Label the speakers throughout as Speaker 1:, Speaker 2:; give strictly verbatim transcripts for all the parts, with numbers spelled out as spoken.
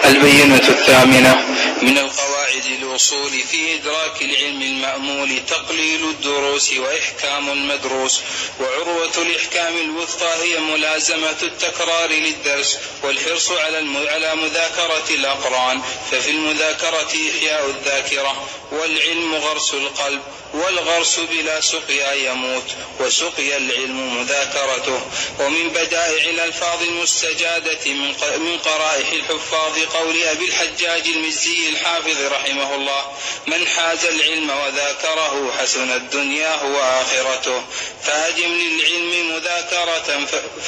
Speaker 1: البينة الثامنة من القواعد الأصول في إدراك العلم المأمول تقليل الدروس وإحكام المدروس. وعروة الإحكام الوثقى هي ملازمة التكرار للدرس والحرص على مذاكرة الأقران، ففي المذاكرة إحياء الذاكرة، والعلم غرس القلب، والغرس بلا سقيا يموت، وسقيا العلم مذاكرته. ومن بدائع الألفاظ المستجادة من قرائح الحفاظ قول أبي الحجاج المزي الحافظ رحمه الله: من حاز العلم وذاكره حسنت دنياه وآخرته. فأدم للعلم مذاكرة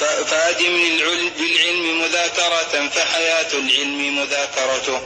Speaker 1: فأدم للعلم مذاكرة فحياة العلم مذاكرته،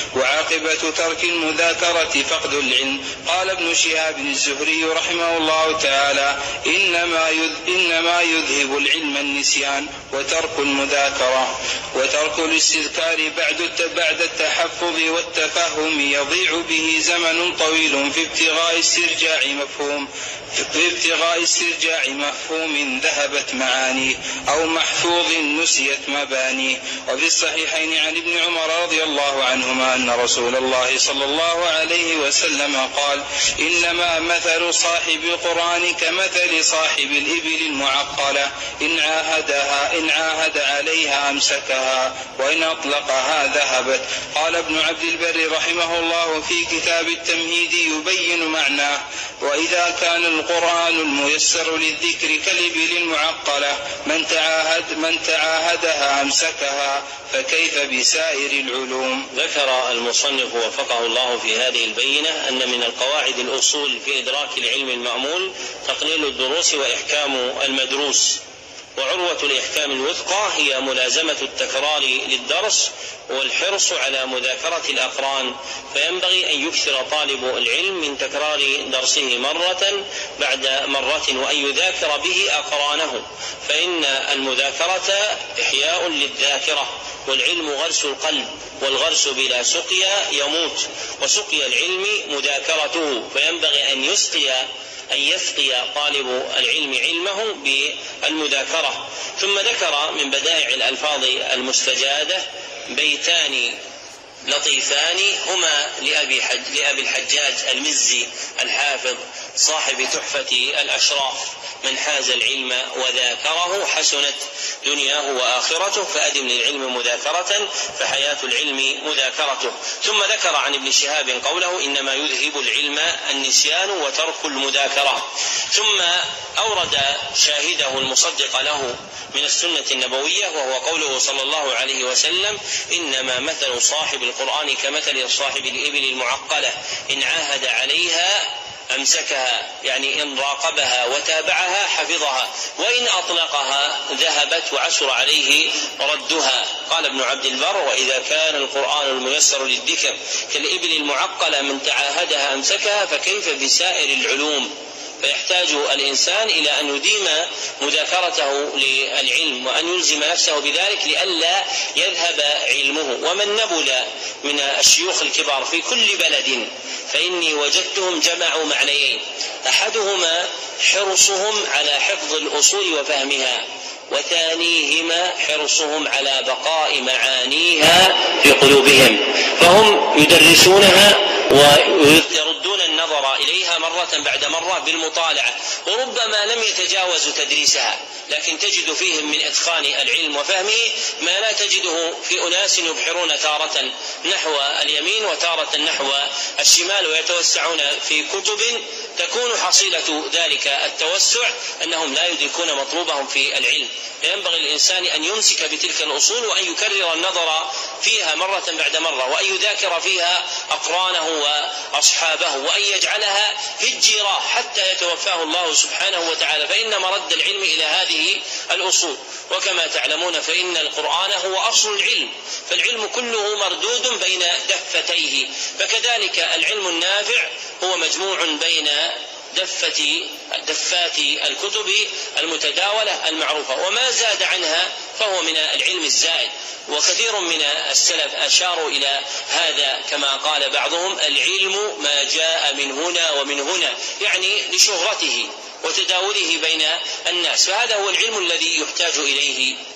Speaker 1: وعاقبة ترك المذاكرة فقد العلم. قال ابن شهاب الزهري رحمه الله تعالى: إنما إنما يذهب العلم النسيان وترك المذاكرة. وترك الاستذكار بعد التحفظ والتفهم يضيع به زمن طويل في ابتغاء استرجاع مفهوم في ابتغاء استرجاع مفهوم ذهبت معانيه، أو محفوظ نسيت مبانيه. وفي الصحيحين عن ابن عمر رضي الله عنهما أن رسول الله صلى الله عليه وسلم قال: إنما مثل صاحب القرآن كمثل صاحب الإبل المعقلة، إن عاهدها إن عاهد عليها أمسكها، وإن أطلقها ذهبت. قال ابن عبد البر رحمه الله في كتاب التمهيد يبين معناه: وإذا كان القرآن الميسر للذكر كالإبل المعقلة من تعاهد من تعاهدها أمسكها، فكيف بسائر العلوم.
Speaker 2: ذكر المصنف وفقه الله في هذه البينة أن من القواعد الأصول في إدراك العلم المأمول تقليل الدروس وإحكام المدروس. وعروة الإحكام الوثقى هي ملازمة التكرار للدرس والحرص على مذاكرة الأقران، فينبغي أن يكثر طالب العلم من تكرار درسه مرة بعد مرة، وأن يذاكر به أقرانه، فإن المذاكرة إحياء للذاكرة، والعلم غرس القلب، والغرس بلا سقيا يموت، وسقيا العلم مذاكرته، فينبغي أن يسقي أن يسقي طالب العلم علمه بالمذاكرة. ثم ذكر من بدائع الألفاظ المستجادة بيتان لطيفان هما لأبي, حج لأبي الحجاج المزي الحافظ صاحب تحفة الأشراف: من حاز العلم وذاكره حسنت دنياه وآخرته، فأدم للعلم مذاكرة فحياة العلم مذاكرته. ثم ذكر عن ابن شهاب قوله: إنما يذهب العلم النسيان وترك المذاكرة. ثم أورد شاهده المصدق له من السنة النبوية، وهو قوله صلى الله عليه وسلم: إنما مثل صاحب القرآن كمثل صاحب الإبل المعقلة، إن عاهد عليها أمسكها، يعني إن راقبها وتابعها حفظها، وإن أطلقها ذهبت وعسر عليه ردها. قال ابن عبد البر: وإذا كان القرآن الميسر للذكر كالإبل المعقلة من تعاهدها أمسكها، فكيف بسائر العلوم. فيحتاج الإنسان إلى أن يديم مذاكرته للعلم، وأن يلزم نفسه بذلك لئلا يذهب علمه. ومن نبل من الشيوخ الكبار في كل بلد فإني وجدتهم جمعوا معنيين: أحدهما حرصهم على حفظ الأصول وفهمها، وثانيهما حرصهم على بقاء معانيها في قلوبهم، فهم يدرسونها ويردون النظر إليها مرة بعد مرة بالمطالعة، وربما لم يتجاوزوا تدريسها، لكن تجد فيهم من إتقان العلم وفهمه ما لا تجده في أناس يبحرون تارة نحو اليمين وتارة نحو الشمال، ويتوسعون في كتب تكون حصيلة ذلك التوسع أنهم لا يدركون مطلوبهم في العلم. فينبغي الإنسان أن يمسك بتلك الأصول، وأن يكرر النظر فيها مرة بعد مرة، وأن يذاكر فيها أقرانه وأصحابه، وأن يجعلها هجرة حتى يتوفاه الله سبحانه وتعالى، فإن مرد العلم إلى هذه الأصول. وكما تعلمون فإن القرآن هو أصل العلم، فالعلم كله مردود بين دفتيه، فكذلك العلم النافع هو مجموع بين دفة دفات الكتب المتداولة المعروفة، وما زاد عنها فهو من العلم الزائد. وكثير من السلف أشاروا إلى هذا كما قال بعضهم: العلم ما جاء من هنا ومن هنا، يعني لشهرته وتداوله بين الناس، فهذا هو العلم الذي يحتاج إليه